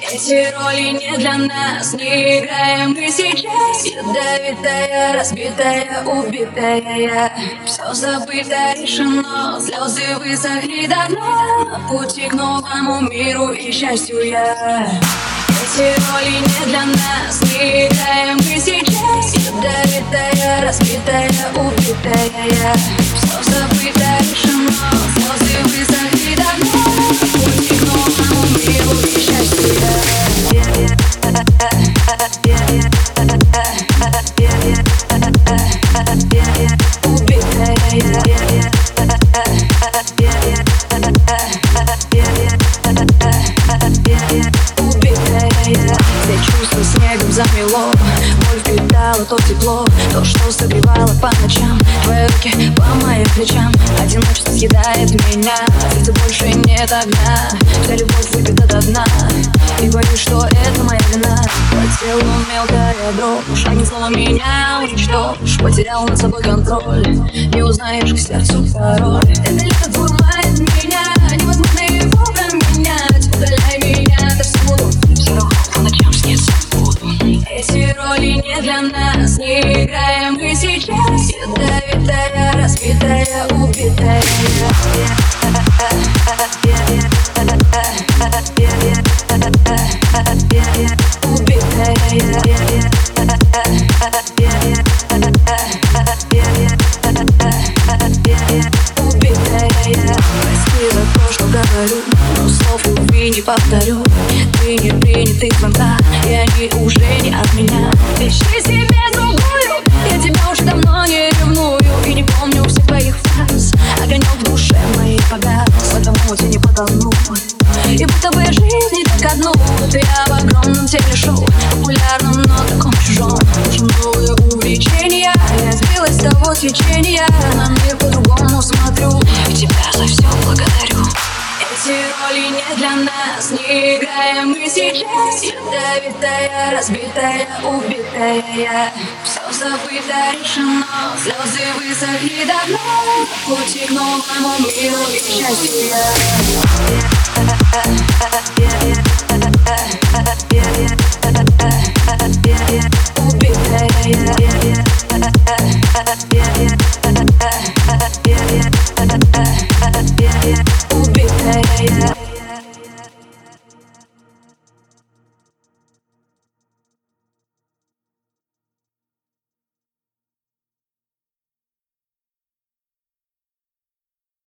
Эти роли не для нас, не играем мы сейчас. Ядовитая, разбитая, убитая я. Все забыто, решено, слезы высохли давно. Пути к новому миру и счастью я. Эти роли не для нас, не играем мы сейчас. Ядовитая, разбитая, убитая я. Все забыто, решено, слезы высохли давно. Пути к новому миру и счастью я. Все чувства снегом замело, боль впитала то тепло, то, что согревало по ночам. Твои руки по моим плечам, одиночество съедает меня. Сердце больше нет огня, вся любовь выпита до дна. И боюсь, что это моя вина. По телу мелкая дрожь, одним словом меня уничтожь. Потерял над собой контроль, не узнаешь к сердцу порой. Это лето дурманит меня, невозможно его променять. Удаляй меня отовсюду, все равно по ночам снится буду. Эти роли не для нас, не играем мы сейчас. Ядовитая, разбитая, убитая прости за то, что говорю, но слов любви не повторю. Ты не принятый звонка, и они уже не от меня. Ищи себе другую, я тебя уже давно не ревную. И не помню всех твоих фраз, огонек в душе моей погас. В этом моде не потону, и будто бы жизнь не так одну. Ты я в огромном телешоу, популярном, но таком чужом. Нужно новое увлечение, я сбилась с того течения. На мир по-другому смотрю, и тебя за все благодарю. Эти роли не для нас, не играем мы сейчас. Ядовитая, разбитая, убитая я. Все забыто, решено, слезы высохли давно. Пути к новому миру и счастью я.